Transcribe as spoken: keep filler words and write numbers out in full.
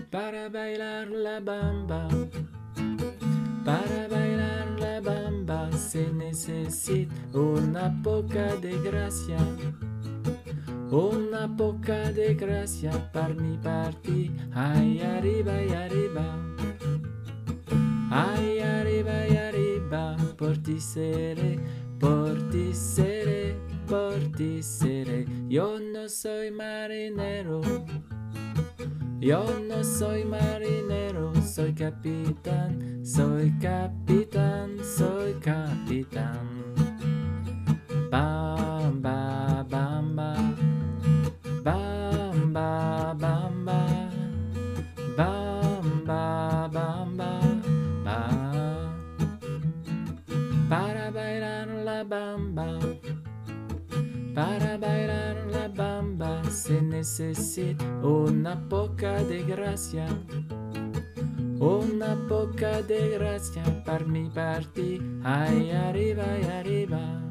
Para bailar la bamba, para bailar la bamba se necesita una poca de gracia, una poca de gracia para mi party. Ay, arriba y arriba, ay, arriba y arriba, por ti seré, por ti seré, por ti seré. Yo no soy marinero, yo no soy marinero, soy capitán, soy capitán, soy capitán. Bamba, bamba, bamba, bamba, bamba, bamba, ba. Para bailar la bamba, para bailar la bamba se necesita una poca de gracia, una poca de gracia para mi party. Ay, arriba y arriba.